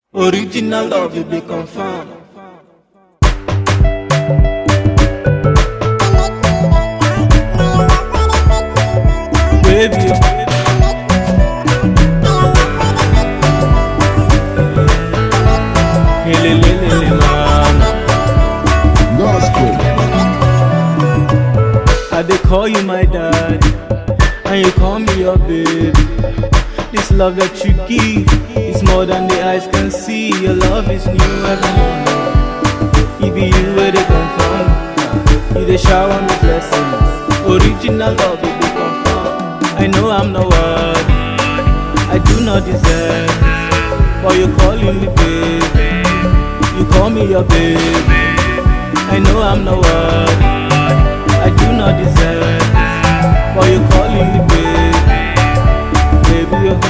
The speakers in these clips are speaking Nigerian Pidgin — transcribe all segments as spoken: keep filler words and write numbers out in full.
Original love will be confirmed. Baby, hele lele mama. I dey call you my daddy, and you call me your baby. This love that you give is more than the eyes can see. Your love is new every morning. It be you where they come from. You dey shower me blessings. Original love will be confirmed. I know I'm not worthy, I do not deserve, but you calling me baby. You call me your baby. I know I'm not worthy, I do not deserve, but you calling me baby. Baby, oh.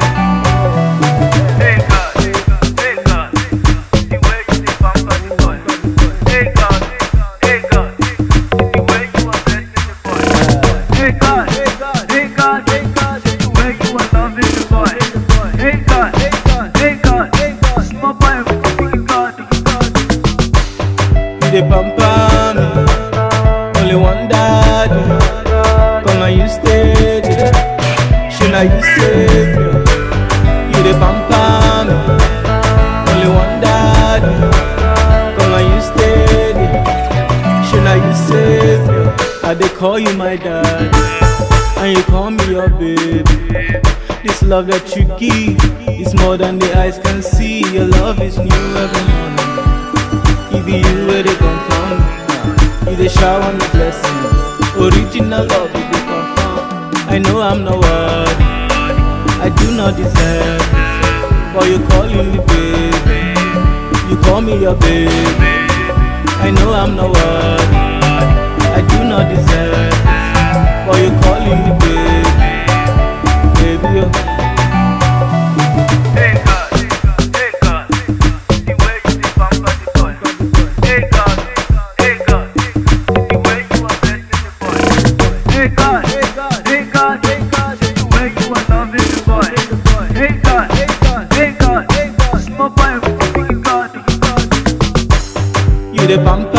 Hey God, hey God, the way you dey pamper the boy. Hey God, hey God, the way you are blessing the boy. Hey God, hey God, hey God, the way you are loving the boy. Hey God, hey God, small boy with God. You dey pamper me, only one daddy. Come and you stay there, should I you save me? You dey pamper me, only one daddy. Come and you stay there, should I you save me? I dey call you my daddy, and you call me your baby. This love that you give is more than the eyes can see. Your love is new every morning. It be you where they come from. You dey shower me blessings. Original love will be confirmed. I know I'm not worthy, I do not deserve, but you calling me baby. You call me your baby. I know I'm not worthy, I do not deserve, but you calling me baby. Baby, oh. Hey God, hey God, the way you dey pamper the boy. Hey God, hey God, the way you are blessing the boy. Hey God, hey God, the way you are loving the boy. Hey God, hey God, small boy with God. You dey pamper